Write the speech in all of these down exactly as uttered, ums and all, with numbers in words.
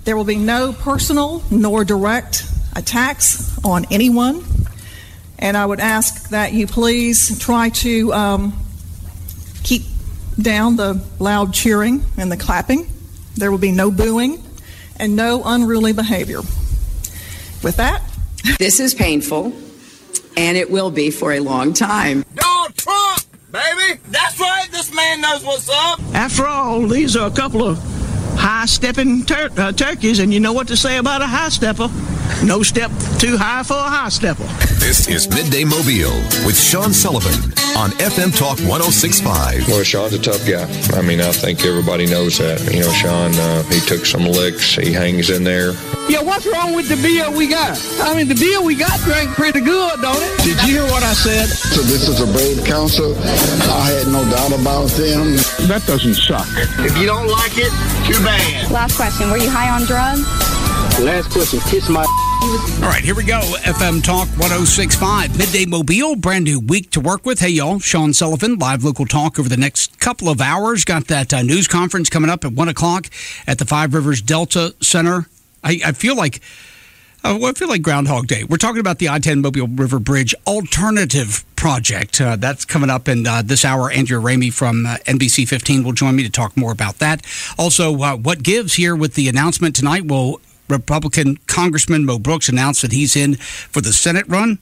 There will be no personal nor direct attacks on anyone. And I would ask that you please try to um, keep down the loud cheering and the clapping. There will be no booing and no unruly behavior. With that, this is painful, and it will be for a long time. Donald Trump, baby! That's right, this man knows what's up! After all, these are a couple of high-stepping tur- uh, turkeys, and you know what to say about a high-stepper. No step too high for a high-stepper. This is Midday Mobile with Sean Sullivan on F M Talk one oh six point five. Well, Sean's a tough guy. I mean, I think everybody knows that. You know, Sean, uh, he took some licks. He hangs in there. Yeah, what's wrong with the beer we got? I mean, the beer we got drank pretty good, don't it? Did you hear what I said? So this is a brave council. I had no doubt about them. That doesn't suck. If you don't like it, too bad. Last question. Were you high on drugs? Last question. Kiss my... All right, here we go. F M Talk one oh six point five, Midday Mobile, brand new week to work with. Hey, y'all, Sean Sullivan, live local talk over the next couple of hours. Got that uh, news conference coming up at one o'clock at the Five Rivers Delta Center. I, I feel like uh, I feel like Groundhog Day. We're talking about the I ten Mobile River Bridge Alternative Project. Uh, that's coming up in uh, this hour. Andrea Ramey from uh, N B C fifteen will join me to talk more about that. Also, uh, what gives here with the announcement tonight will Republican Congressman Mo Brooks announced that he's in for the Senate run.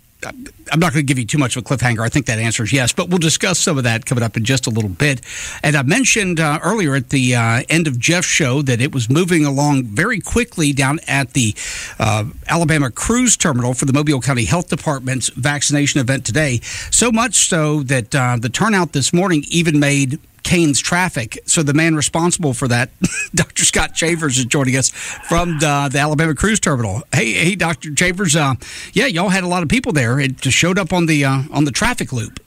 I'm not going to give you too much of a cliffhanger. I think that answer is yes, but we'll discuss some of that coming up in just a little bit. And I mentioned uh, earlier at the uh, end of Jeff's show that it was moving along very quickly down at the uh, Alabama Cruise Terminal for the Mobile County Health Department's vaccination event today. So much so that uh, the turnout this morning even made Kane's traffic. So the man responsible for that, Doctor Scott Chavers, is joining us from the, the Alabama Cruise Terminal. Hey, hey, Doctor Chavers. Uh, yeah, y'all had a lot of people there. It just showed up on the uh, on the traffic loop.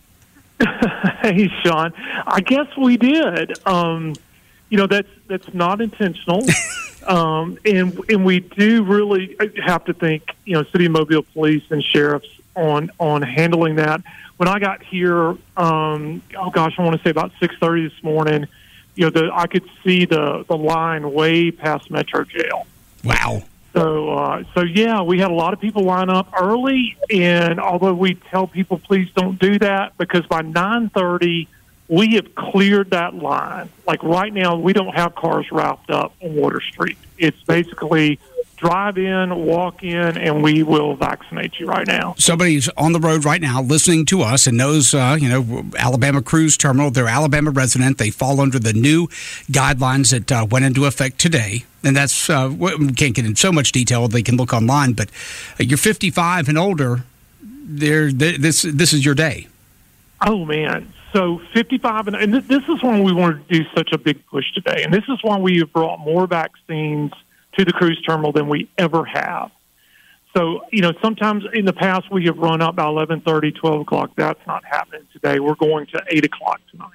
Hey, Sean. I guess we did. Um, you know, that's that's not intentional, um, and and we do really have to thank you know City of Mobile Police and sheriffs on on handling that. When I got here, um, oh gosh, I want to say about six thirty this morning, you know, the, I could see the, the line way past Metro Jail. Wow. So, uh, so yeah, we had a lot of people line up early, and although we tell people please don't do that, because by nine thirty we have cleared that line. Like right now, we don't have cars wrapped up on Water Street. It's basically drive in, walk in, and we will vaccinate you right now. Somebody's on the road right now listening to us and knows, uh, you know, Alabama Cruise Terminal. They're Alabama resident. They fall under the new guidelines that uh, went into effect today. And that's, uh, we can't get in so much detail. They can look online. But uh, you're fifty-five and older, they're, they're, this this is your day. Oh, man. So fifty-five, and, and this is why we wanted to do such a big push today. And this is why we have brought more vaccines to the cruise terminal than we ever have. So, you know, sometimes in the past we have run up by eleven thirty, twelve o'clock. That's not happening today. We're going to eight o'clock tonight.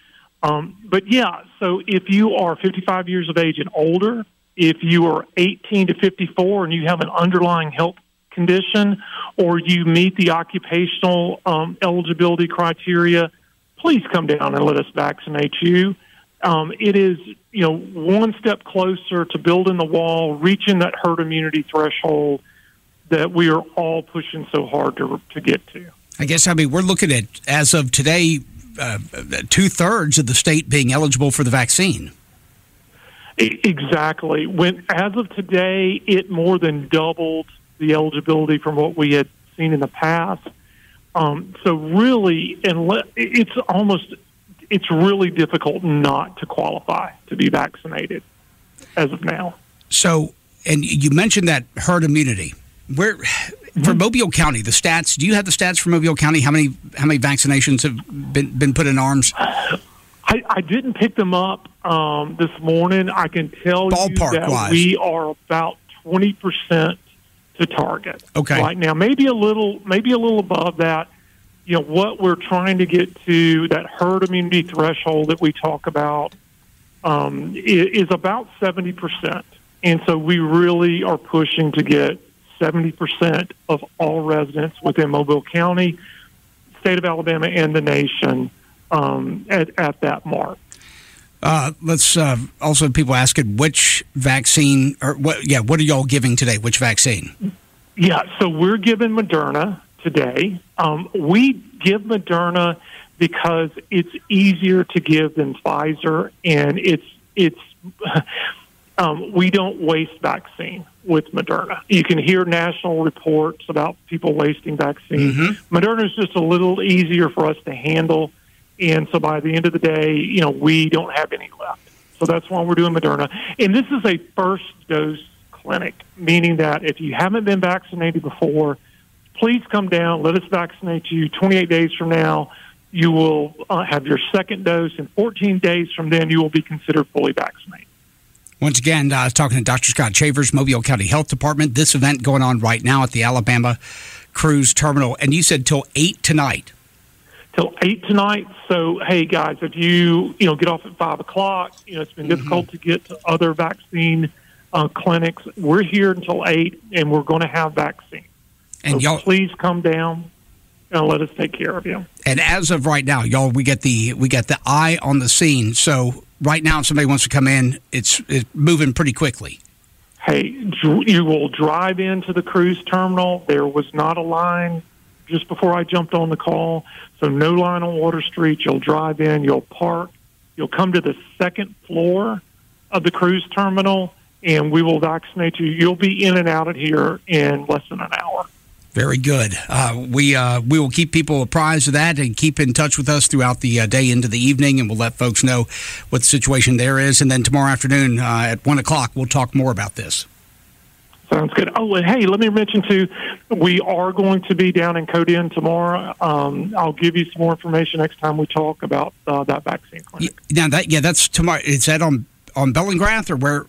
Um, but, yeah, so if you are fifty-five years of age and older, if you are eighteen to fifty-four and you have an underlying health condition, or you meet the occupational um, eligibility criteria, please come down and let us vaccinate you. Um, it is, you know, one step closer to building the wall, reaching that herd immunity threshold that we are all pushing so hard to to get to. I guess, I mean, we're looking at, as of today, uh, two-thirds of the state being eligible for the vaccine. Exactly. When, as of today, it more than doubled the eligibility from what we had seen in the past. Um, so really, and it's almost... it's really difficult not to qualify to be vaccinated as of now. So, and you mentioned that herd immunity. Where, mm-hmm. for Mobile County, the stats, do you have the stats for Mobile County? How many how many vaccinations have been, been put in arms? I, I didn't pick them up um, this morning. I can tell Ballpark you that wise. we are about twenty percent to target okay. right now. Maybe a little, maybe a little above that. You know, what we're trying to get to, that herd immunity threshold that we talk about, um, is, is about seventy percent. And so we really are pushing to get seventy percent of all residents within Mobile County, state of Alabama, and the nation um, at, at that mark. Uh, let's uh, also people asking which vaccine or what? Yeah, what are y'all giving today? Which vaccine? Yeah, so we're giving Moderna today. Um, we give Moderna because it's easier to give than Pfizer, and it's it's um, we don't waste vaccine with Moderna. You can hear national reports about people wasting vaccine. Mm-hmm. Moderna is just a little easier for us to handle. And so by the end of the day, you know, we don't have any left. So that's why we're doing Moderna. And this is a first dose clinic, meaning that if you haven't been vaccinated before, please come down, let us vaccinate you. twenty-eight days from now, you will uh, have your second dose, and fourteen days from then, you will be considered fully vaccinated. Once again, I was talking to Doctor Scott Chavers, Mobile County Health Department. This event going on right now at the Alabama Cruise Terminal. And you said till eight tonight. Till eight tonight. So, hey, guys, if you, you know, get off at five o'clock, you know, it's been mm-hmm. difficult to get to other vaccine uh, clinics. We're here until eight, and we're going to have vaccine. And so y'all, please come down and let us take care of you. And as of right now, y'all, we get the we get the eye on the scene. So right now, if somebody wants to come in, it's it's moving pretty quickly. Hey, you will drive into the cruise terminal. There was not a line just before I jumped on the call, so no line on Water Street. You'll drive in, you'll park, you'll come to the second floor of the cruise terminal, and we will vaccinate you. You'll be in and out of here in less than an hour. Very good. Uh, we uh, we will keep people apprised of that and keep in touch with us throughout the uh, day into the evening, and we'll let folks know what the situation there is. And then tomorrow afternoon uh, at one o'clock, we'll talk more about this. Sounds good. Oh, and hey, let me mention, too, we are going to be down in Codin tomorrow. Um, I'll give you some more information next time we talk about uh, that vaccine clinic. Yeah, now that, yeah, that's tomorrow. Is that on, on Bellingrath or where?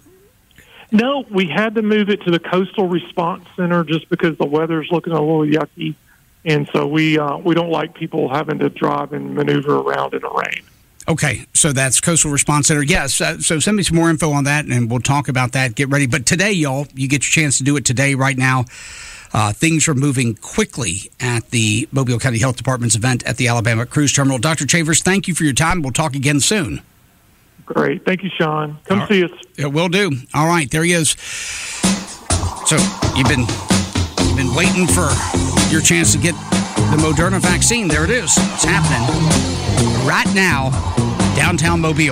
No, we had to move it to the Coastal Response Center just because the weather's looking a little yucky. And so we uh, we don't like people having to drive and maneuver around in the rain. Okay, so that's Coastal Response Center. Yes, uh, so send me some more info on that, and we'll talk about that. Get ready. But today, y'all, you get your chance to do it today, right now. Uh, things are moving quickly at the Mobile County Health Department's event at the Alabama Cruise Terminal. Doctor Chavers, thank you for your time. We'll talk again soon. Great. Thank you, Sean. Come All see right. us. Yeah, will do. All right, there he is. So you've been, you've been waiting for your chance to get the Moderna vaccine. There it is. It's happening right now, downtown Mobile.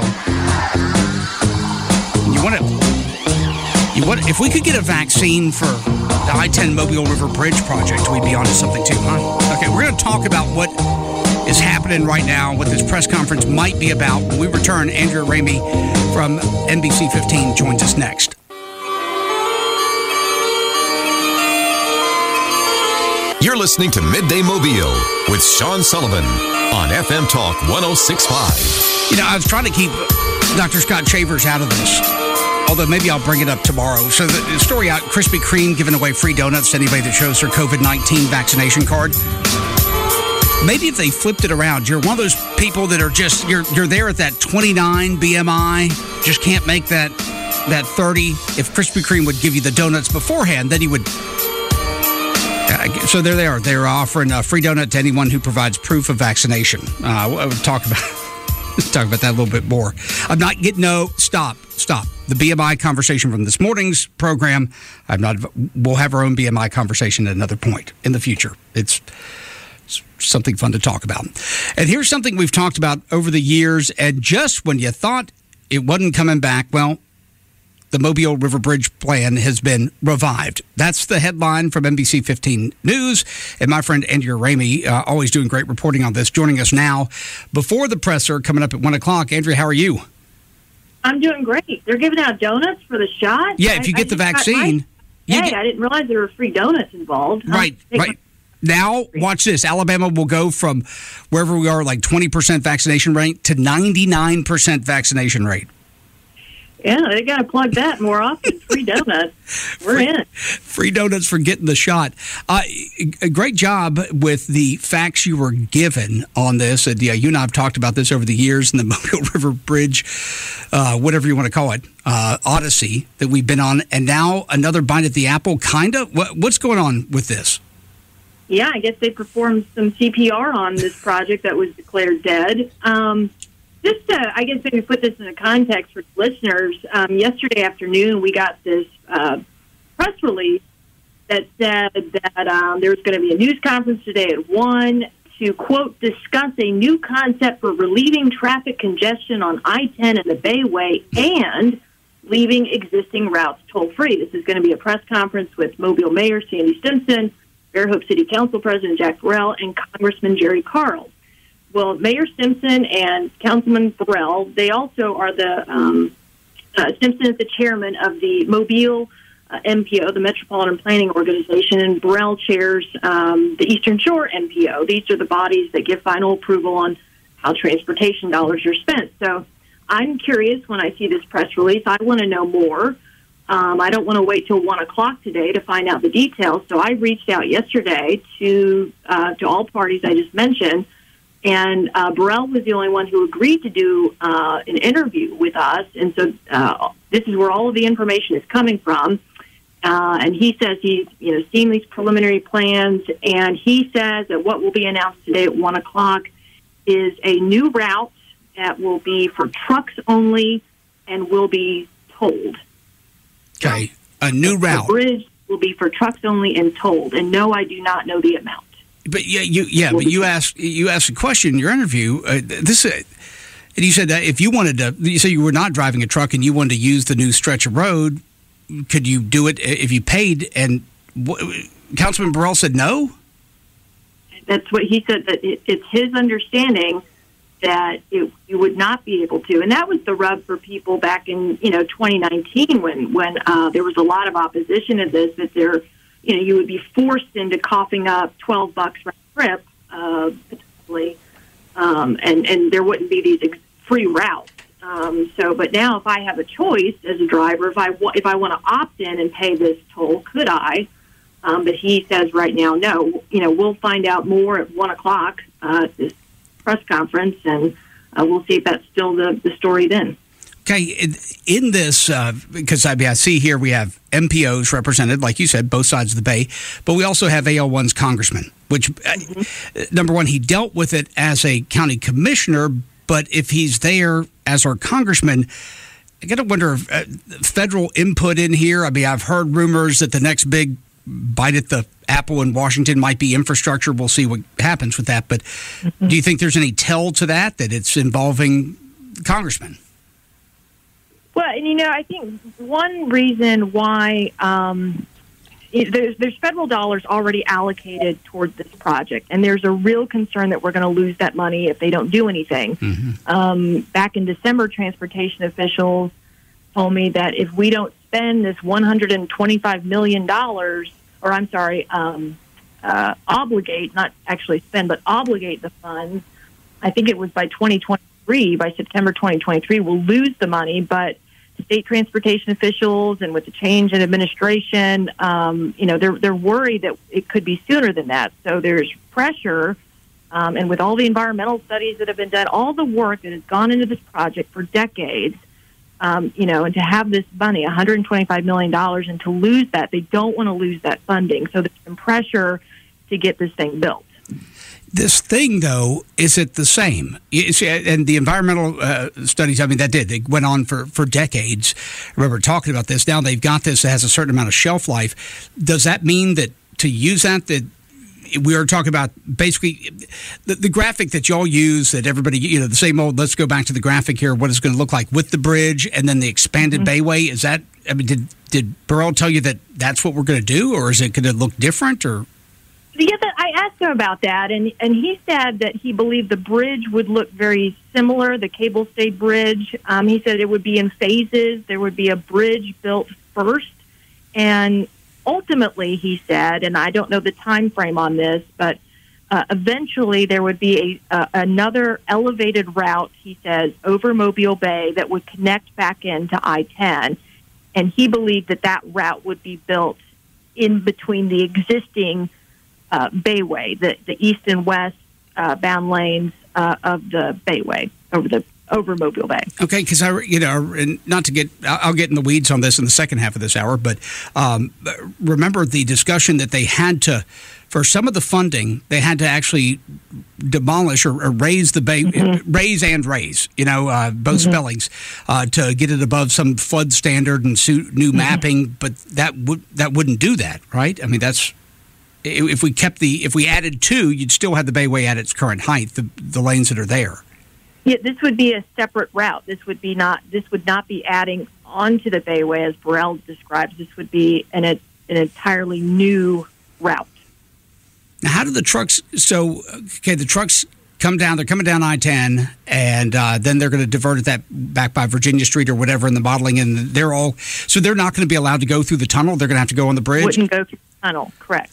You want to, you want, if we could get a vaccine for the I ten Mobile River Bridge project, we'd be onto something too, huh? Okay, we're going to talk about what is happening right now, what this press conference might be about. When we return, Andrea Ramey from N B C fifteen joins us next. You're listening to Midday Mobile with Sean Sullivan on F M Talk one oh six point five. You know, I was trying to keep Doctor Scott Chavers out of this, although maybe I'll bring it up tomorrow. So the story out, Krispy Kreme giving away free donuts to anybody that shows their COVID nineteen vaccination card. Maybe if they flipped it around, you're one of those people that are just, you're you're there at that twenty-nine B M I, just can't make that that thirty. If Krispy Kreme would give you the donuts beforehand, then he would. Uh, so there they are. They're offering a free donut to anyone who provides proof of vaccination. Uh, we'll talk about let's talk about that a little bit more. I'm not getting no stop stop the B M I conversation from this morning's program. I'm not. We'll have our own B M I conversation at another point in the future. It's. Something fun to talk about. And here's something we've talked about over the years, and just when you thought it wasn't coming back, well, the Mobile River Bridge plan has been revived. That's the headline from N B C fifteen News. And my friend Andrea Ramey, uh, always doing great reporting on this, joining us now before the presser coming up at one o'clock. Andrea, how are you? I'm doing great. They're giving out donuts for the shot? Yeah, if you I, get I the vaccine. Hey, get, I didn't realize there were free donuts involved. Right, right. Now, watch this. Alabama will go from wherever we are, like twenty percent vaccination rate to ninety-nine percent vaccination rate. Yeah, they got to plug that more often. Free donuts. We're free, in. Free donuts for getting the shot. Uh, a great job with the facts you were given on this. And, yeah, you and I have talked about this over the years in the Mobile River Bridge, uh, whatever you want to call it, uh, Odyssey that we've been on. And now another bite at the apple, kind of. What, what's going on with this? Yeah, I guess they performed some C P R on this project that was declared dead. Um, just to, I guess, maybe put this in a context for listeners, um, yesterday afternoon we got this uh, press release that said that um, there was going to be a news conference today at one to, quote, discuss a new concept for relieving traffic congestion on I ten and the Bayway and leaving existing routes toll-free. This is going to be a press conference with Mobile Mayor Sandy Simpson, Fairhope City Council President Jack Burrell, and Congressman Jerry Carl. Well, Mayor Simpson and Councilman Burrell, they also are the, um, uh, Simpson is the chairman of the Mobile uh, M P O, the Metropolitan Planning Organization, and Burrell chairs um, the Eastern Shore M P O. These are the bodies that give final approval on how transportation dollars are spent. So I'm curious when I see this press release. I want to know more. Um, I don't want to wait till one o'clock today to find out the details. So I reached out yesterday to uh, to all parties I just mentioned, and uh, Burrell was the only one who agreed to do uh, an interview with us. And so uh, this is where all of the information is coming from. Uh, and he says he's you know seen these preliminary plans, and he says that what will be announced today at one o'clock is a new route that will be for trucks only and will be tolled. Okay, a new route. The bridge will be for trucks only and tolled. And no, I do not know the amount. But yeah, you yeah, but you asked you asked a question in your interview. Uh, this, uh, and you said that if you wanted to, you said you were not driving a truck and you wanted to use the new stretch of road, could you do it if you paid? And w- Councilman Burrell said no. That's what he said. That it, it's his understanding that it, you would not be able to, and that was the rub for people back in you know twenty nineteen when when uh, there was a lot of opposition to this. That there, you know, you would be forced into coughing up twelve bucks round trip, uh, potentially, um, and and there wouldn't be these ex- free routes. Um, so, but now if I have a choice as a driver, if I wa- if I want to opt in and pay this toll, could I? Um, but he says right now, no. You know, we'll find out more at one o'clock. Uh, this press conference, and uh, we'll see if that's still the, the story then. Okay, in, in this, uh, because I, mean, I see here we have M P Os represented, like you said, both sides of the bay, but we also have A L one's congressman, which, mm-hmm. uh, number one, he dealt with it as a county commissioner, but if he's there as our congressman, I got to wonder if uh, federal input in here. I mean, I've heard rumors that the next big bite at the apple in Washington might be infrastructure. We'll see what happens with that. But mm-hmm. do you think there's any tell to that, that it's involving congressmen? Well, and, you know, I think one reason why um, it, there's, there's federal dollars already allocated towards this project, and there's a real concern that we're going to lose that money if they don't do anything. Mm-hmm. Um, back in December, transportation officials told me that if we don't spend this one hundred twenty-five million dollars, or I'm sorry, um, uh, obligate, not actually spend, but obligate the funds, I think it was by twenty twenty-three, by September twenty twenty-three, we'll lose the money. But state transportation officials and with the change in administration, um, you know, they're, they're worried that it could be sooner than that. So there's pressure, um, and with all the environmental studies that have been done, all the work that has gone into this project for decades, Um, you know, and to have this money, one hundred twenty-five million dollars, and to lose that, they don't want to lose that funding. So there's some pressure to get this thing built. This thing, though, is it the same? It's, and the environmental uh, studies, I mean, that did. They went on for, for decades. I remember talking about this. Now they've got this that has a certain amount of shelf life. Does that mean that to use that, that we are talking about basically the, the graphic that y'all use, that everybody, you know, the same old, let's go back to the graphic here, what it's going to look like with the bridge and then the expanded mm-hmm. Bayway. Is that, I mean, did, did Burrell tell you that that's what we're going to do, or is it going to look different? Or Yeah, I asked him about that, and, and he said that he believed the bridge would look very similar, the cable stayed bridge. Um, he said it would be in phases. There would be a bridge built first, and ultimately, he said, and I don't know the time frame on this, but uh, eventually there would be a uh, another elevated route, he says, over Mobile Bay that would connect back into I ten, and he believed that that route would be built in between the existing uh, Bayway, the, the east and west uh, bound lanes uh, of the Bayway over the over Mobile Bay. Okay, because I, you know, and not to get, I'll get in the weeds on this in the second half of this hour, but um, remember the discussion that they had to for some of the funding, they had to actually demolish or, or raise the bay, mm-hmm. raise and raise, you know, uh, both mm-hmm. spellings, uh, to get it above some flood standard and suit new mm-hmm. mapping. But that would that wouldn't do that, right? I mean, that's if we kept the if we added two, you'd still have the Bayway at its current height, the the lanes that are there. Yeah, this would be a separate route. This would be not. This would not be adding onto the Bayway as Burrell describes. This would be an an entirely new route. Now, how do the trucks? So, okay, the trucks come down. They're coming down I ten, and uh, then they're going to divert it that back by Virginia Street or whatever in the modeling, and they're all. So they're not going to be allowed to go through the tunnel. They're going to have to go on the bridge. Wouldn't go through the tunnel, correct?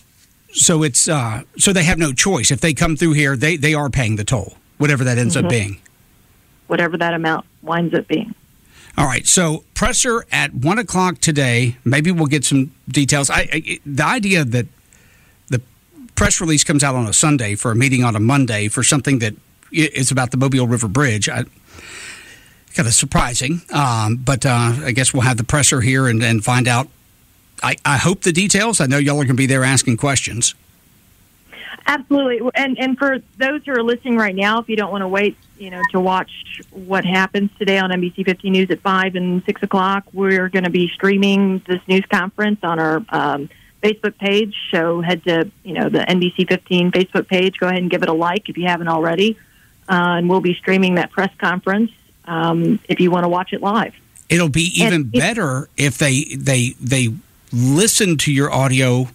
So it's uh, so they have no choice. If they come through here, they they are paying the toll, whatever that ends mm-hmm. up being. Whatever that amount winds up being. All right, so presser at one o'clock today. Maybe we'll get some details. I, I the idea that the press release comes out on a Sunday for a meeting on a Monday for something that is about the Mobile River Bridge, I, kind of surprising. Um, but uh, I guess we'll have the presser here and, and find out. I, I hope the details. I know y'all are going to be there asking questions. Absolutely, and and for those who are listening right now, if you don't want to wait, you know, to watch what happens today on N B C fifteen News at five and six o'clock, we're going to be streaming this news conference on our um, Facebook page. So head to you know the N B C fifteen Facebook page. Go ahead and give it a like if you haven't already, uh, and we'll be streaming that press conference um, if you want to watch it live. It'll be even and better if they they they listen to your audio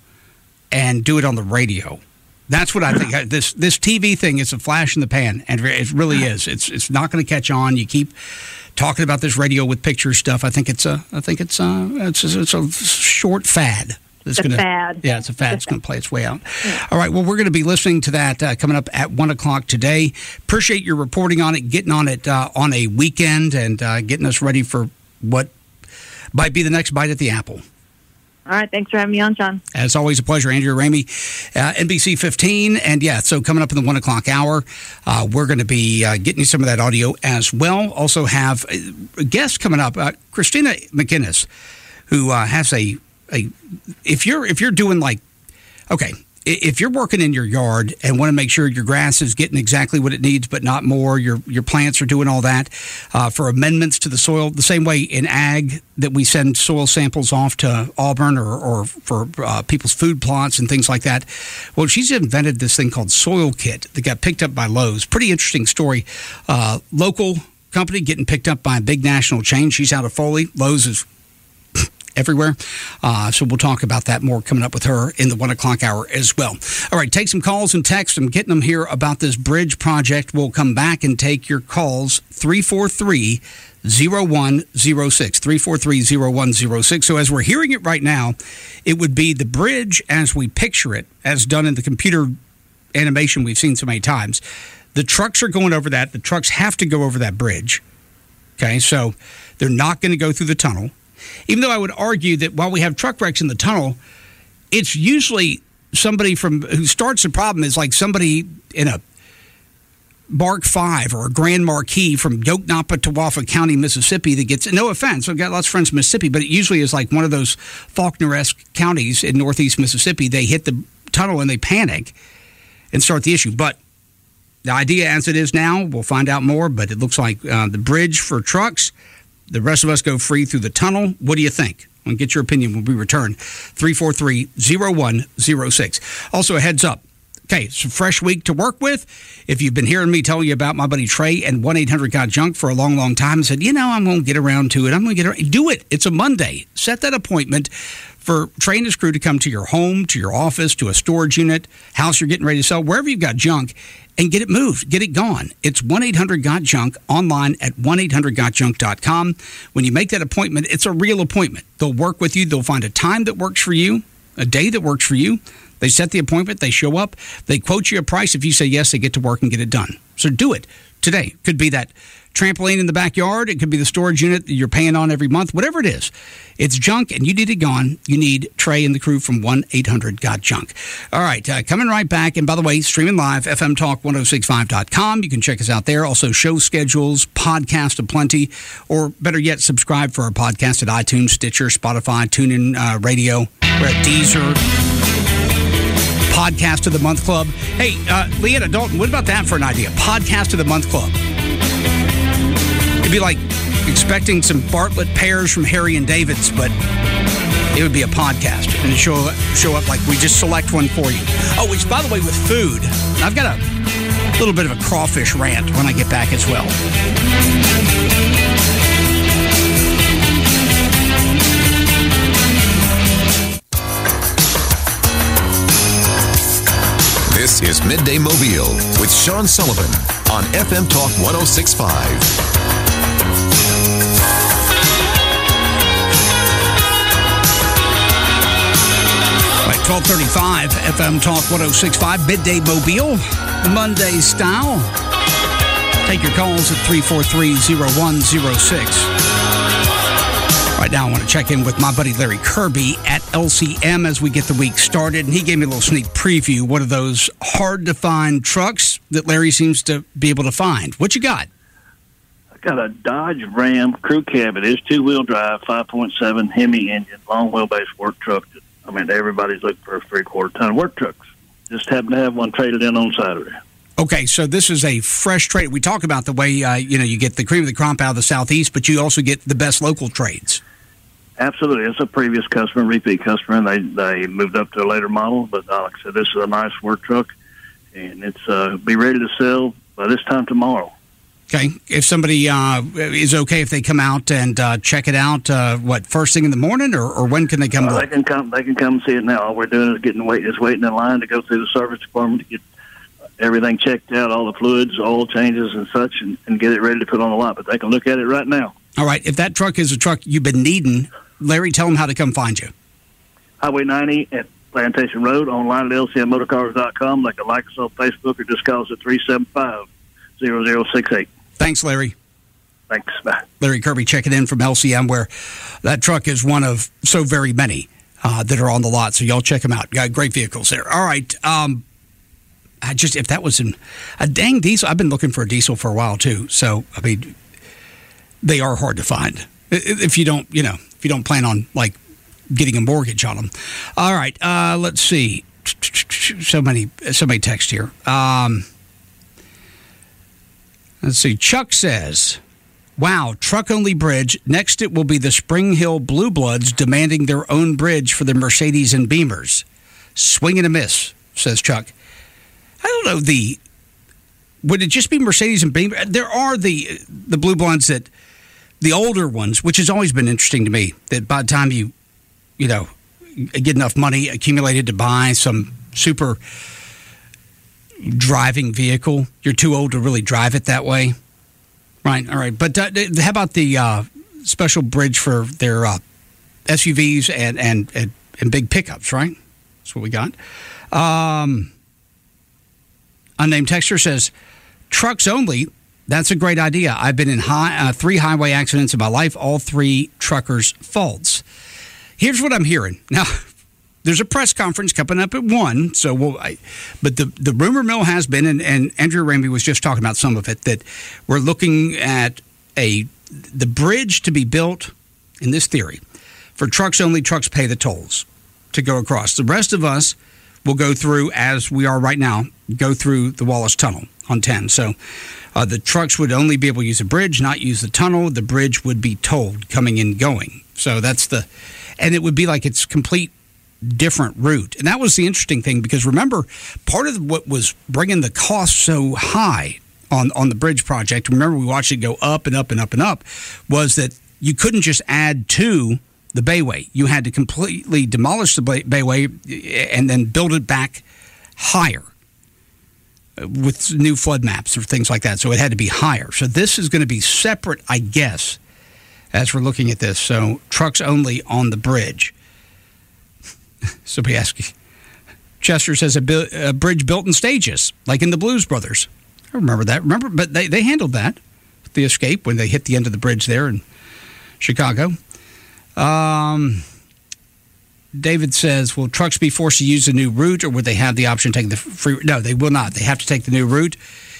and do it on the radio. That's what I think. This this T V thing is a flash in the pan, and it really is. It's it's not going to catch on. You keep talking about this radio with picture stuff. I think it's a I think it's a it's a, it's a short fad. It's a gonna, fad. Yeah, it's a fad. It's, it's going to play its way out. Yeah. All right. Well, we're going to be listening to that uh, coming up at one o'clock today. Appreciate your reporting on it, getting on it uh, on a weekend, and uh, getting us ready for what might be the next bite at the apple. All right. Thanks for having me on, John. As always, a pleasure. Andrea Ramey, uh, N B C fifteen. And, yeah, so coming up in the one o'clock hour, uh, we're going to be uh, getting you some of that audio as well. Also have a guest coming up, uh, Christina McInnes, who uh, has a, a – if you're if you're doing like – okay, if you're working in your yard and want to make sure your grass is getting exactly what it needs but not more, your your plants are doing all that, uh, for amendments to the soil, the same way in ag that we send soil samples off to Auburn or, or for uh, people's food plots and things like that. Well, she's invented this thing called Soil Kit that got picked up by Lowe's. Pretty interesting story. Uh, local company getting picked up by a big national chain. She's out of Foley. Lowe's is everywhere. Uh, so we'll talk about that more coming up with her in the one o'clock hour as well. All right, take some calls and texts. I'm getting them here about this bridge project. We'll come back and take your calls. three four three, zero one zero six. three four three, zero one zero six. So as we're hearing it right now, it would be the bridge as we picture it, as done in the computer animation we've seen so many times. The trucks are going over that. The trucks have to go over that bridge. Okay, so they're not going to go through the tunnel. Even though I would argue that while we have truck wrecks in the tunnel, it's usually somebody from who starts the problem is like somebody in a Mark five or a Grand Marquis from Yoknapa, Tawaffa County, Mississippi that gets, no offense, I've got lots of friends in Mississippi, but it usually is like one of those Faulkner-esque counties in northeast Mississippi. They hit the tunnel and they panic and start the issue. But the idea as it is now, we'll find out more, but it looks like uh, the bridge for trucks, the rest of us go free through the tunnel. What do you think? I'll get your opinion when we return. three four three, zero one zero six. Also, a heads up. Okay, it's a fresh week to work with. If you've been hearing me tell you about my buddy Trey and one eight hundred got junk for a long, long time and said, you know, I'm going to get around to it. I'm going to get around. Do it. It's a Monday. Set that appointment for Trey and his crew to come to your home, to your office, to a storage unit, house you're getting ready to sell, wherever you've got junk, and get it moved, get it gone. It's one eight hundred got junk online at one eight hundred got junk dot com. When you make that appointment, it's a real appointment. They'll work with you. They'll find a time that works for you, a day that works for you. They set the appointment. They show up. They quote you a price. If you say yes, they get to work and get it done. So do it today. Could be that trampoline in the backyard. It could be the storage unit that you're paying on every month. Whatever it is, it's junk and you need it gone. You need Trey and the crew from one eight hundred got junk. All right, uh, coming right back. And by the way, streaming live, F M Talk ten sixty-five dot com. You can check us out there. Also, show schedules, podcast aplenty, or better yet, subscribe for our podcast at iTunes, Stitcher, Spotify, TuneIn uh, Radio. We're at Deezer, Podcast of the Month Club. Hey, uh, Leanna Dalton, what about that for an idea? Podcast of the Month Club. It'd be like expecting some Bartlett pears from Harry and David's, but it would be a podcast. And it'd show, show up like we just select one for you. Oh, which, by the way, with food, I've got a little bit of a crawfish rant when I get back as well. This is Midday Mobile with Sean Sullivan on F M Talk one oh six point five. twelve thirty-five F M Talk one oh six point five, Midday Mobile, Monday style. Take your calls at three four three, zero one zero six. Right now, I want to check in with my buddy Larry Kirby at L C M as we get the week started. And he gave me a little sneak preview, one of those hard-to-find trucks that Larry seems to be able to find. What you got? I got a Dodge Ram crew cab. It is two-wheel drive, five point seven Hemi engine, long wheelbase work truck. I mean, everybody's looking for a three-quarter ton work trucks. Just happen to have one traded in on Saturday. Okay, so this is a fresh trade. We talk about the way, uh, you know, you get the cream of the crop out of the Southeast, but you also get the best local trades. Absolutely. It's a previous customer, repeat customer, and they, they moved up to a later model. But uh, like I said, this is a nice work truck, and it's uh, be ready to sell by this time tomorrow. Okay. If somebody uh, is okay if they come out and uh, check it out, uh, what, first thing in the morning, or, or when can they come? Uh, they can come. They can come and see it now. All we're doing is getting wait, is waiting in line to go through the service department to get everything checked out, all the fluids, oil changes, and such, and, and get it ready to put on the lot. But they can look at it right now. All right. If that truck is a truck you've been needing, Larry, tell them how to come find you. Highway ninety at Plantation Road, online at L C M motorcars dot com. They can like us on Facebook or just call us at three seven five, zero zero six eight. Thanks, Larry. Thanks. Bye. Larry Kirby checking in from L C M, where that truck is one of so very many uh, that are on the lot. So y'all check them out. Got great vehicles there. All right. Um, I just, if that was an, a dang diesel, I've been looking for a diesel for a while too. So, I mean, they are hard to find if you don't, you know, if you don't plan on like getting a mortgage on them. All right. Uh, let's see. So many, so many texts here. Um, Let's see. Chuck says, wow, truck-only bridge. Next it will be the Spring Hill Blue Bloods demanding their own bridge for the Mercedes and Beamers. Swing and a miss, says Chuck. I don't know, the would it just be Mercedes and Beamers? There are the the Blue Bloods that, the older ones, which has always been interesting to me, that by the time you, you know, get enough money accumulated to buy some super driving vehicle, you're too old to really drive it that way, right? All right, but uh, how about the uh, special bridge for their uh, S U Vs and, and and and big pickups? Right, that's what we got. Um, unnamed texter says, trucks only. That's a great idea. I've been in high, uh, three highway accidents in my life. All three truckers' faults. Here's what I'm hearing now. There's a press conference coming up at one, so we'll, I, but the, the rumor mill has been, and, and Andrew Ramey was just talking about some of it, that we're looking at a the bridge to be built, in this theory, for trucks only. Trucks pay the tolls to go across. The rest of us will go through, as we are right now, go through the Wallace Tunnel on ten. So uh, the trucks would only be able to use the bridge, not use the tunnel. The bridge would be tolled coming and going. So that's the, and it would be like it's complete different route. And that was the interesting thing, because remember, part of what was bringing the cost so high on, on the bridge project, remember we watched it go up and up and up and up, was that you couldn't just add to the bayway. You had to completely demolish the bayway and then build it back higher with new flood maps or things like that. So it had to be higher. So this is going to be separate, I guess, as we're looking at this. So trucks only on the bridge. Somebody asked, Chester says a, bu- a bridge built in stages, like in the Blues Brothers. I remember that. Remember, but they, they handled that, the escape, when they hit the end of the bridge there in Chicago. Um, David says, will trucks be forced to use the new route, or would they have the option of taking the free? No, they will not. They have to take the new route.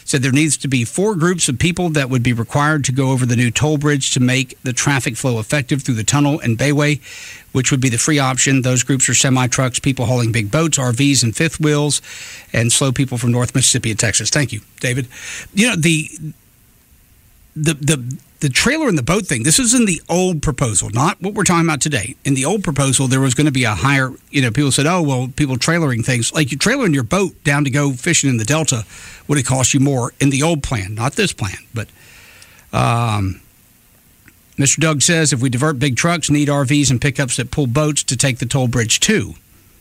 said there needs to be four groups of people that would be required to go over the new toll bridge to make the traffic flow effective through the tunnel and Bayway, which would be the free option. Those groups are semi-trucks, people hauling big boats, R Vs, and fifth wheels, and slow people from North Mississippi and Texas. Thank you, David. You know, the the the the trailer and the boat thing, this is in the old proposal, not what we're talking about today. In the old proposal, there was going to be a higher, you know, people said, oh, well, people trailering things. Like you trailering your boat down to go fishing in the Delta would it cost you more in the old plan, not this plan. But um, Mister Doug says if we divert big trucks, need R Vs and pickups that pull boats to take the toll bridge too.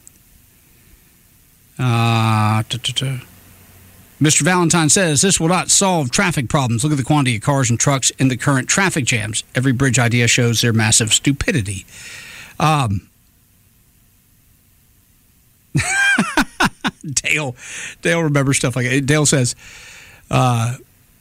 Uh, Mister Valentine says this will not solve traffic problems. Look at the quantity of cars and trucks in the current traffic jams. Every bridge idea shows their massive stupidity. Um, Dale, Dale remembers stuff like that. Dale says, uh,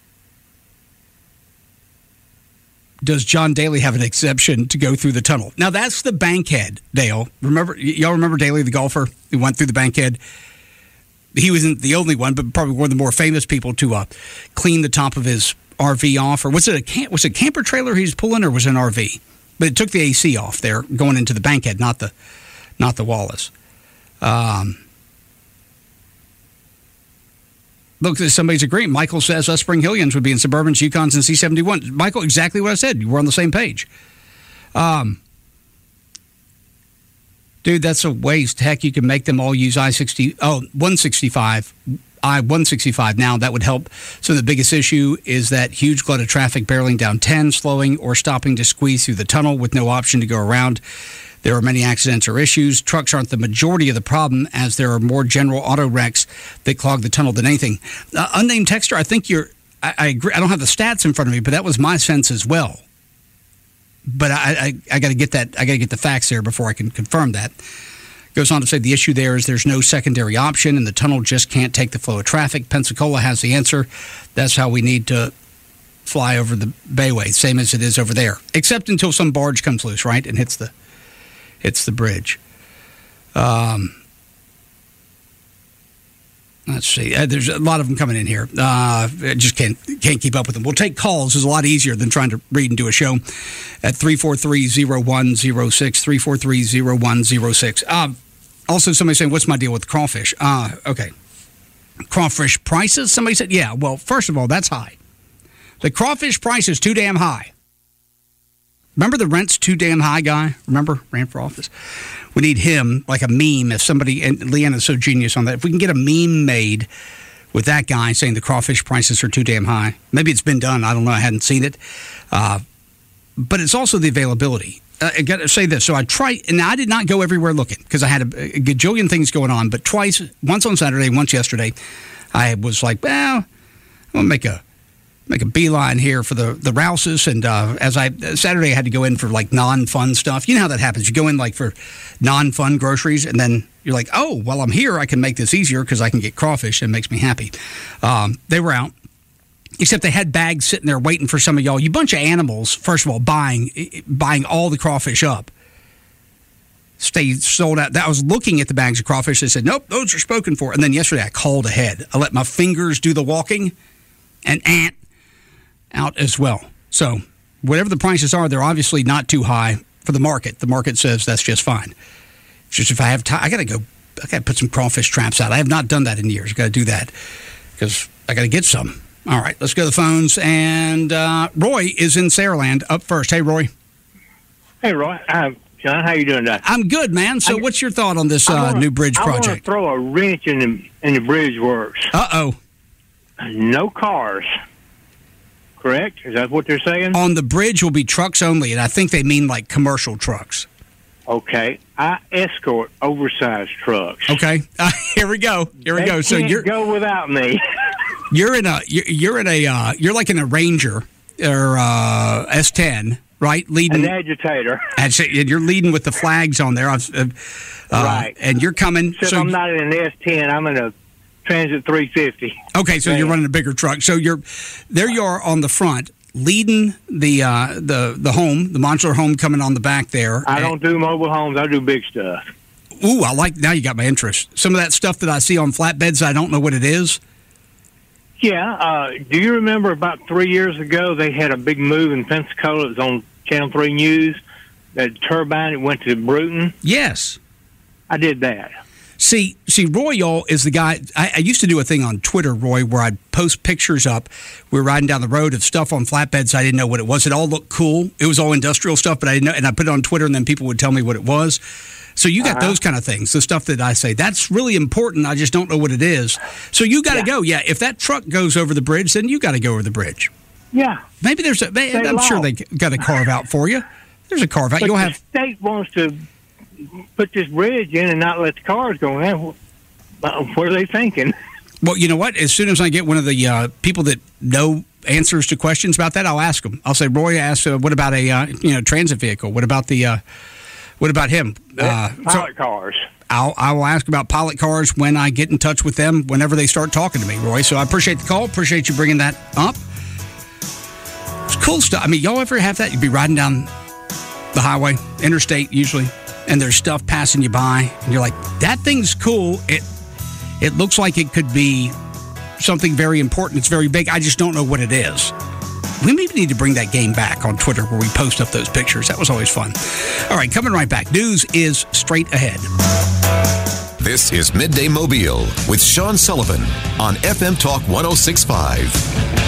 does John Daly have an exception to go through the tunnel? Now, that's the Bankhead, Dale. Remember, y'all remember Daly, the golfer who went through the Bankhead? He wasn't the only one, but probably one of the more famous people to uh, clean the top of his R V off. Or was it a camp, was it a camper trailer he was pulling, or was it an R V? But it took the A C off there going into the Bankhead, not the not the Wallace. Um, look, somebody's agreeing. Michael says us Spring Hillians would be in Suburbans, Yukons, and C seventy-one. Michael, exactly what I said. You were on the same page. Um. Dude, that's a waste. Heck, you can make them all use I sixty, oh, one sixty-five, I one sixty-five now. That would help. So the biggest issue is that huge glut of traffic barreling down ten, slowing or stopping to squeeze through the tunnel with no option to go around. There are many accidents or issues. Trucks aren't the majority of the problem, as there are more general auto wrecks that clog the tunnel than anything. Uh, unnamed texter, I think you're, I, I agree. I don't have the stats in front of me, but that was my sense as well. But I, I, I got to get that. I got to get the facts there before I can confirm that. Goes on to say the issue there is there's no secondary option, and the tunnel just can't take the flow of traffic. Pensacola has the answer. That's how we need to fly over the Bayway, same as it is over there, except until some barge comes loose, right, and hits the hits the bridge. Um, let's see. Uh, there's a lot of them coming in here. Uh, I just can't can't keep up with them. We'll take calls. It's a lot easier than trying to read and do a show at three four three, zero one zero six, three four three, zero one zero six. Uh, also, somebody saying, what's my deal with crawfish? Uh, okay. Crawfish prices? Somebody said, yeah, well, first of all, that's high. The crawfish price is too damn high. Remember the rent's too damn high guy? Remember? Ran for office. We need him, like a meme, if somebody, and Leanna's so genius on that. If we can get a meme made with that guy saying the crawfish prices are too damn high. Maybe it's been done. I don't know. I hadn't seen it. Uh, but it's also the availability. Uh, I got to say this. So I tried, and I did not go everywhere looking because I had a, a gajillion things going on. But twice, once on Saturday, once yesterday, I was like, well, I'm going to make a, make a beeline here for the, the Rouses. And uh, as I, Saturday I had to go in for like non-fun stuff. You know how that happens. You go in like for non-fun groceries and then you're like, oh, well, I'm here. I can make this easier because I can get crawfish. And it makes me happy. Um, they were out. Except they had bags sitting there waiting for some of y'all. You bunch of animals, first of all, buying buying all the crawfish up. Stay sold out. I was looking at the bags of crawfish. They said, nope, those are spoken for. And then yesterday I called ahead. I let my fingers do the walking and ant out as well. So whatever the prices are, they're obviously not too high for the market. The market says that's just fine. It's just if I have time, I got to go, I got to put some crawfish traps out. I have not done that in years. I got to do that because I got to get some. All right, let's go to the phones. And uh, Roy is in Saraland up first. Hey, Roy. Hey, Roy. Uh, John, how you doing today? I'm good, man. So I, what's your thought on this uh, wanna, new bridge project? I want to throw a wrench in the, in the bridge works. Uh-oh. No cars. Correct? Is that what they're saying? On the bridge will be trucks only, and I think they mean like commercial trucks. Okay. I escort oversized trucks. Okay. Uh, here we go. Here we they go. So can't you're go without me. You're in a you're, you're in a uh, you're like in a Ranger or uh, S ten, right? Leading an agitator. And you're leading with the flags on there. Uh, right. And you're coming. Except so I'm not in an S ten. I'm in a Transit three fifty. Okay, so Man. You're running a bigger truck. So you're there. You are on the front, leading the uh, the the home, the modular home, coming on the back there. I don't do mobile homes. I do big stuff. Ooh, I like. Now you got my interest. Some of that stuff that I see on flatbeds, I don't know what it is. Yeah. Uh, do you remember about three years ago they had a big move in Pensacola? It was on Channel three News. That turbine, it went to Bruton. Yes. I did that. See, see, Roy Y'all is the guy. I, I used to do a thing on Twitter, Roy, where I'd post pictures up. We were riding down the road of stuff on flatbeds. I didn't know what it was. It all looked cool. It was all industrial stuff, but I didn't know. And I put it on Twitter, and then people would tell me what it was. So you got uh-huh. those kind of things, the stuff that I say, that's really important. I just don't know what it is. So you got to yeah. go. Yeah, if that truck goes over the bridge, then you got to go over the bridge. Yeah. Maybe there's a, I'm law. sure they got a carve out for you. There's a carve out. But You'll the have. State wants to put this bridge in and not let the cars go in. What are they thinking? Well, you know what? As soon as I get one of the uh, people that know answers to questions about that, I'll ask them. I'll say, Roy asked, uh, what about a uh, you know transit vehicle? What about the? Uh, what about him? Uh, pilot so cars. I'll I will ask about pilot cars when I get in touch with them. Whenever they start talking to me, Roy. So I appreciate the call. Appreciate you bringing that up. It's cool stuff. I mean, y'all ever have that? You'd be riding down the highway, interstate usually, and there's stuff passing you by, and you're like, that thing's cool. It it looks like it could be something very important. It's very big. I just don't know what it is. We maybe need to bring that game back on Twitter where we post up those pictures. That was always fun. All right, coming right back. News is straight ahead. This is Midday Mobile with Sean Sullivan on F M Talk one oh six point five.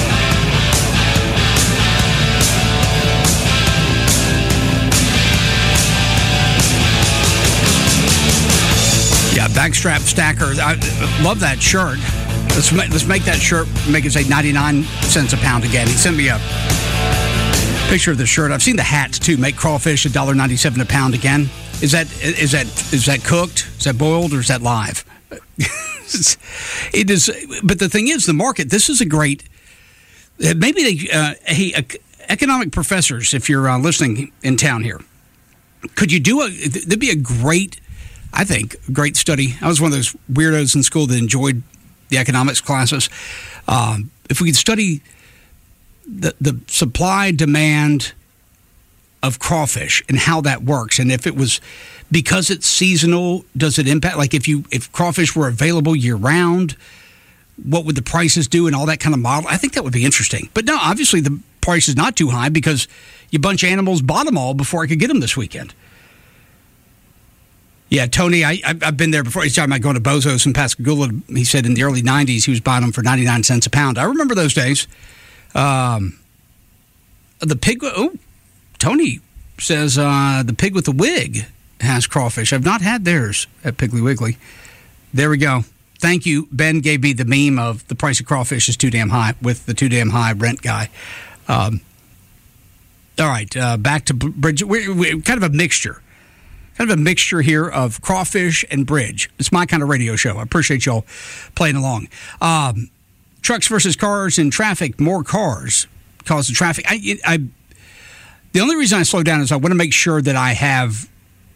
Yeah, backstrap stacker. I love that shirt. Let's make, let's make that shirt, make it say ninety-nine cents a pound again. He sent me a picture of the shirt. I've seen the hats, too. Make crawfish one dollar ninety-seven a pound again. Is that is that is that cooked? Is that boiled or is that live? It is. But the thing is, the market, this is a great, maybe they, uh, hey, economic professors, if you're uh, listening in town here, could you do a, there'd be a great, I think, great study. I was one of those weirdos in school that enjoyed the economics classes. Um, if we could study the the supply demand of crawfish and how that works, and if it was because it's seasonal, does it impact? Like if you if crawfish were available year round, what would the prices do and all that kind of model? I think that would be interesting. But no, obviously the price is not too high because you bunch of animals bought them all before I could get them this weekend. Yeah, Tony, I, I've been there before. He's talking about going to Bozo's in Pascagoula. He said in the early nineties he was buying them for ninety-nine cents a pound. I remember those days. Um, the pig, oh, Tony says uh, the pig with the wig has crawfish. I've not had theirs at Piggly Wiggly. There we go. Thank you. Ben gave me the meme of the price of crawfish is too damn high with the too damn high rent guy. Um, all right, uh, back to Bridge. We're, we're kind of a mixture. Kind of a mixture here of crawfish and bridge. It's my kind of radio show. I appreciate y'all playing along. Um, trucks versus cars in traffic. More cars cause the traffic. I, I, the only reason I slow down is I want to make sure that I have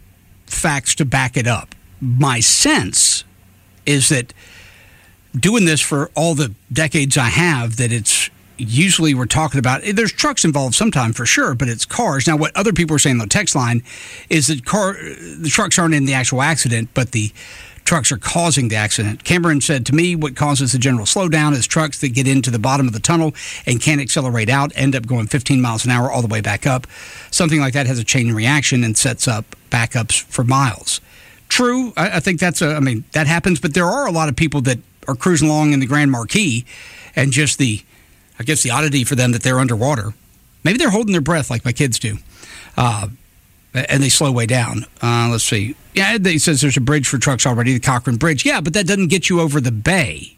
facts to back it up. My sense is that doing this for all the decades I have, that it's usually we're talking about, there's trucks involved sometime for sure, but it's cars. Now, what other people are saying on the text line is that car, the trucks aren't in the actual accident, but the trucks are causing the accident. Cameron said to me, what causes the general slowdown is trucks that get into the bottom of the tunnel and can't accelerate out, end up going fifteen miles an hour all the way back up. Something like that has a chain reaction and sets up backups for miles. True, I, I think that's a, I mean, that happens, but there are a lot of people that are cruising along in the Grand Marquis and just the, I guess the oddity for them that they're underwater. Maybe they're holding their breath like my kids do. Uh, and they slow way down. Uh, let's see. Yeah, he says there's a bridge for trucks already, the Cochran Bridge. Yeah, but that doesn't get you over the bay.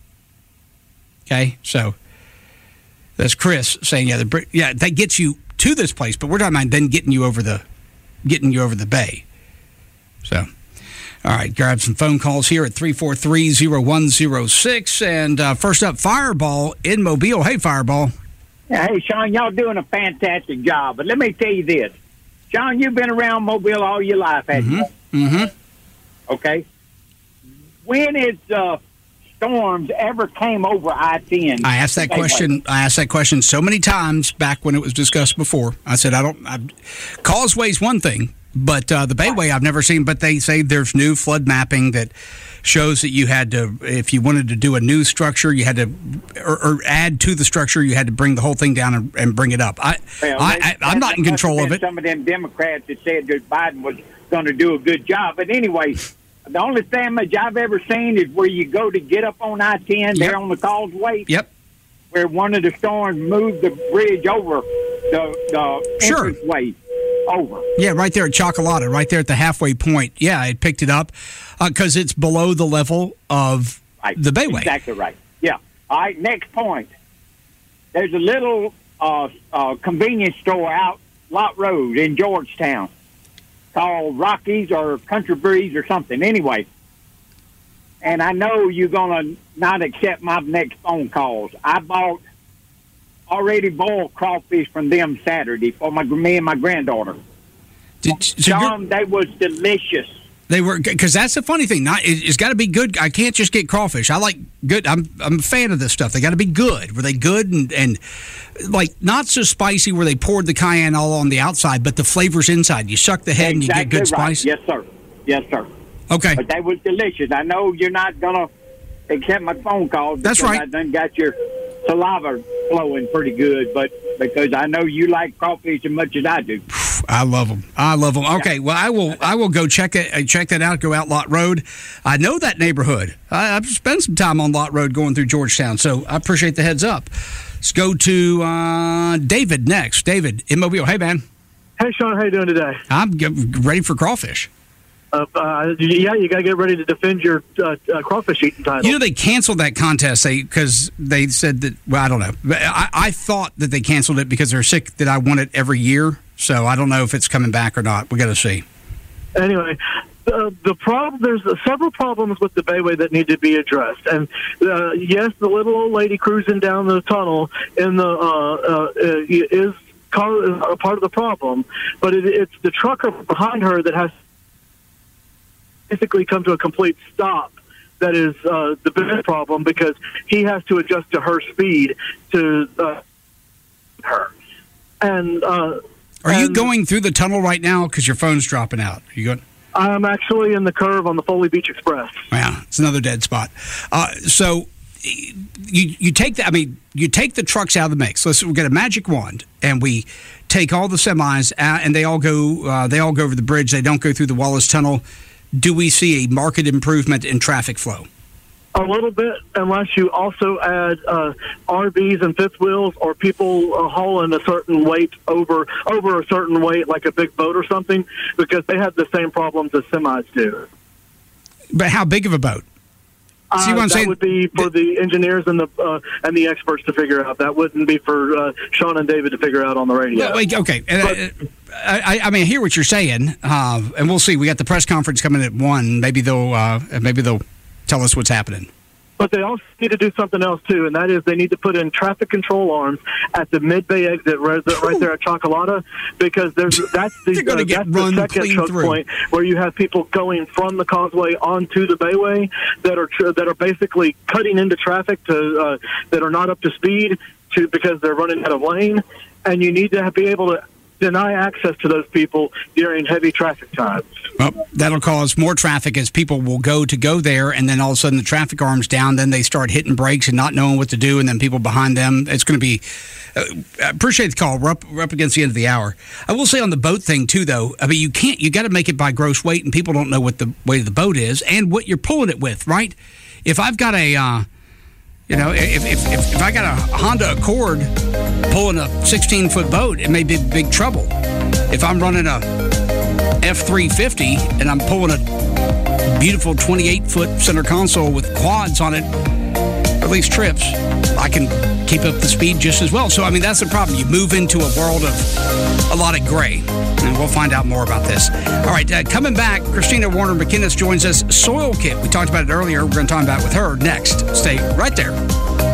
Okay, so that's Chris saying, yeah, the bridge, yeah, that gets you to this place, but we're talking about then getting you over the, getting you over the bay. So, all right, grab some phone calls here at three four three, zero one zero six. And uh, first up, Fireball in Mobile. Hey, Fireball. Hey, Sean, y'all doing a fantastic job. But let me tell you this. Sean, you've been around Mobile all your life, haven't you? Mm-hmm. Mm-hmm. Okay. When is uh, storms ever came over I ten? I asked that question. I asked that question so many times back when it was discussed before. I said, I don't, I, Causeway's one thing. But uh, the Bayway I've never seen, but they say there's new flood mapping that shows that you had to, if you wanted to do a new structure, you had to, or, or add to the structure, you had to bring the whole thing down and, and bring it up. I, Well, I, they- I I'm not in that must control have of been it. Some of them Democrats that said that Biden was going to do a good job. But anyway, the only damage I've ever seen is where you go to get up on I ten Yep. there on the causeway. Yep. Where one of the storms moved the bridge over the, the Sure. entranceway over. Yeah, right there at Chocolata, right there at the halfway point. Yeah, it picked it up because it's below the level of Right. the Bayway. Exactly right. Yeah. All right, next point. There's a little uh, uh, convenience store out Lot Road in Georgetown called Rockies or Country Breeze or something. Anyway, and I know you're going to not accept my next phone calls. I bought already boiled crawfish from them Saturday for my me and my granddaughter. Did, so you're- John, they was delicious. They were, because that's the funny thing. Not it, it's got to be good. I can't just get crawfish. I like good. I'm I'm a fan of this stuff. They got to be good. Were they good and and like not so spicy where they poured the cayenne all on the outside, but the flavors inside. You suck the head and you get good Exactly right. spice. Yes, sir. Yes, sir. Okay. But they was delicious. I know you're not gonna accept my phone calls. That's because right. I done got your saliva flowing pretty good, but because I know you like crawfish as much as I do. I love them. I love them. Okay, well, I will. I will go check it. uh, Check that out. Go out Lot Road. I know that neighborhood. I, I've spent some time on Lot Road going through Georgetown, so I appreciate the heads up. Let's go to uh, David next. David in Mobile. Hey, man. Hey, Sean, how you doing today? I'm g- ready for crawfish. Uh, uh, yeah, you got to get ready to defend your uh, uh, crawfish eating title. You know, they canceled that contest because they, they said that, well, I don't know. I, I thought that they canceled it because they're sick that I want it every year. So I don't know if it's coming back or not. We got to see. Anyway, uh, the problem there's uh, several problems with the Bayway that need to be addressed. And uh, yes, the little old lady cruising down the tunnel in the uh, uh, is a part of the problem, but it, it's the trucker behind her that has basically come to a complete stop. That is uh, the biggest problem because he has to adjust to her speed to uh, her. And uh, Are you and going through the tunnel right now because your phone's dropping out? Are you going? I'm actually in the curve on the Foley Beach Express. Yeah, it's another dead spot. Uh, so you you take the I mean you take the trucks out of the mix. Let's we get a magic wand and we take all the semis out and they all go uh, they all go over the bridge. They don't go through the Wallace Tunnel. Do we see a marked improvement in traffic flow? A little bit, unless you also add uh, R Vs and fifth wheels or people uh, hauling a certain weight over over a certain weight, like a big boat or something, because they have the same problems as semis do. But how big of a boat? Uh, See what I'm that saying? would be for the engineers and the uh, and the experts to figure out. That wouldn't be for uh, Sean and David to figure out on the radio. Well, wait, okay. And, uh, I, I mean, I hear what you're saying, uh, and we'll see. We got the press conference coming at one. Maybe they'll uh, maybe they'll tell us what's happening. But they also need to do something else, too, and that is they need to put in traffic control arms at the Mid-Bay exit right there, right there at Chocolata, because there's that's the, gonna uh, get that's run the second clean choke through. point where you have people going from the causeway onto the Bayway that are tr- that are basically cutting into traffic to uh, that are not up to speed to because they're running out of lane, and you need to be able to deny access to those people during heavy traffic times. Well, that'll cause more traffic as people will go to go there, and then all of a sudden the traffic arm's down. Then they start hitting brakes and not knowing what to do, and then people behind them. It's going to be. Uh, I appreciate the call. We're up, we're up against the end of the hour. I will say on the boat thing too, though. I mean, you can't. You got to make it by gross weight, and people don't know what the weight of the boat is and what you're pulling it with, right? If I've got a. Uh, You know, if, if, if, if I got a Honda Accord pulling a sixteen-foot boat, it may be big trouble. If I'm running a F three fifty and I'm pulling a beautiful twenty-eight-foot center console with quads on it, or at least trips, I can keep up the speed just as well. So, I mean, that's the problem. You move into a world of a lot of gray, and we'll find out more about this. All right, uh, coming back, Christina Warner McInnes joins us. Soil Kit, we talked about it earlier. We're going to talk about it with her next. Stay right there.